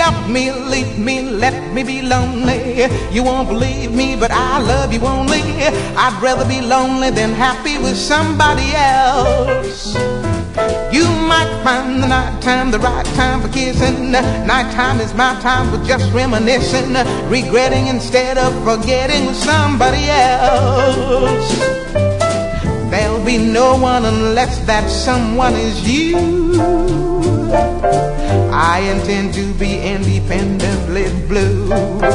love me, leave me, let me be lonely. You won't believe me, but I love you only. I'd rather be lonely than happy with somebody else. You might find the nighttime the right time for kissing. Nighttime is my time for just reminiscing, regretting instead of forgetting with somebody else. There'll be no one unless that someone is you. I intend to be independently blue.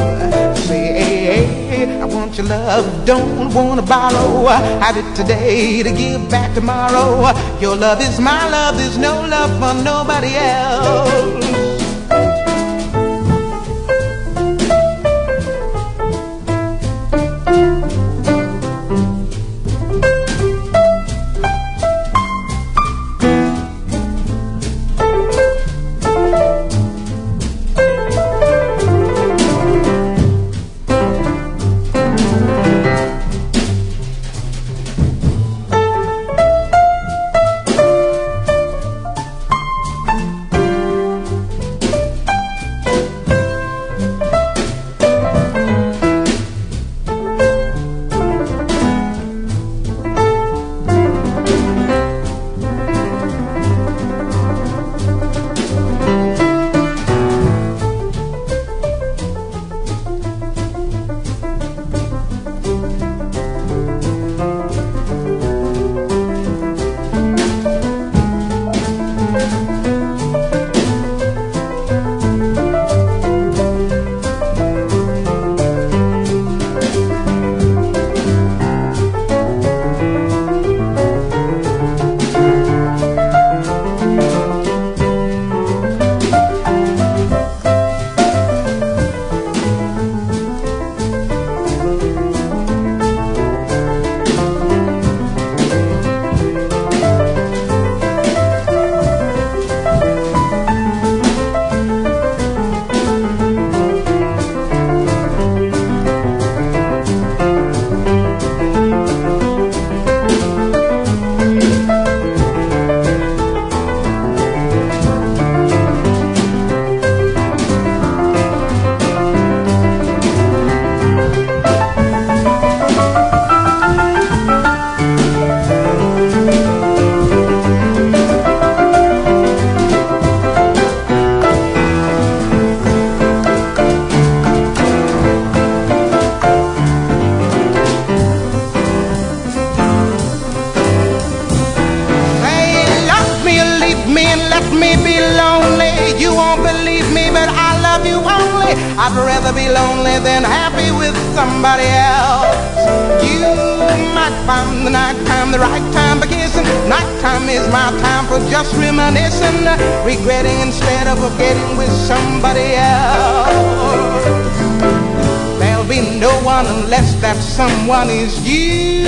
Say, I want your love, don't want to borrow. Have it today to give back tomorrow. Your love is my love, there's no love for nobody else. I'd rather be lonely than happy with somebody else. You might find the nighttime the right time for kissing. Nighttime is my time for just reminiscing, regretting instead of forgetting with somebody else. There'll be no one unless that someone is you.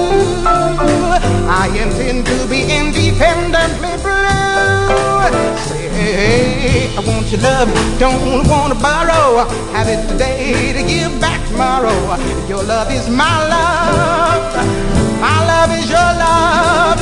I intend to be independently blue. Say, hey, I want your love, don't want to borrow. Have it today to give back tomorrow. Your love is my love is your love.